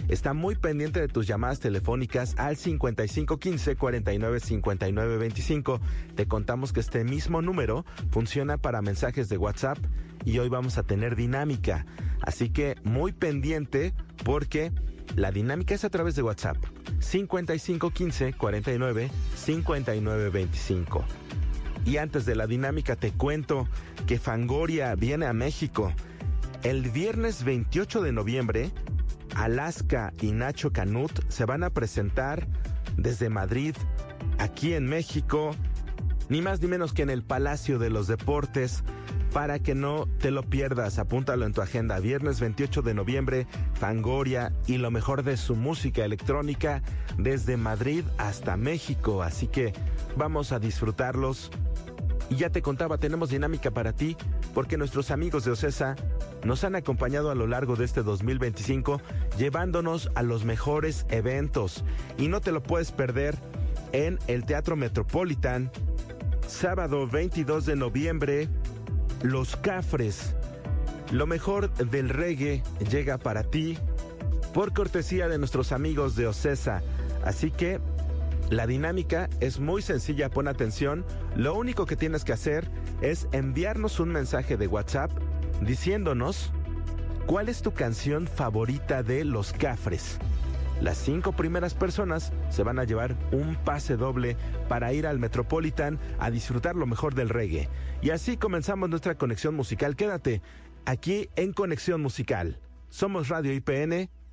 Está muy pendiente de tus llamadas telefónicas al 5515-495925. Te contamos que este mismo número funciona para mensajes de WhatsApp y hoy vamos a tener dinámica. Así que muy pendiente porque la dinámica es a través de WhatsApp. 5515-495925. Y antes de la dinámica te cuento que Fangoria viene a México. El viernes 28 de noviembre, Alaska y Nacho Canut se van a presentar desde Madrid, aquí en México, ni más ni menos que en el Palacio de los Deportes. Para que no te lo pierdas, apúntalo en tu agenda. Viernes 28 de noviembre, Fangoria y lo mejor de su música electrónica desde Madrid hasta México. Así que vamos a disfrutarlos. Y ya te contaba, tenemos dinámica para ti, porque nuestros amigos de Ocesa nos han acompañado a lo largo de este 2025, llevándonos a los mejores eventos. Y no te lo puedes perder en el Teatro Metropolitan, sábado 22 de noviembre, Los Cafres. Lo mejor del reggae llega para ti, por cortesía de nuestros amigos de Ocesa. Así que la dinámica es muy sencilla, pon atención. Lo único que tienes que hacer es enviarnos un mensaje de WhatsApp diciéndonos cuál es tu canción favorita de Los Cafres. Las 5 primeras personas se van a llevar un pase doble para ir al Metropolitan a disfrutar lo mejor del reggae. Y así comenzamos nuestra conexión musical. Quédate aquí en Conexión Musical. Somos Radio IPN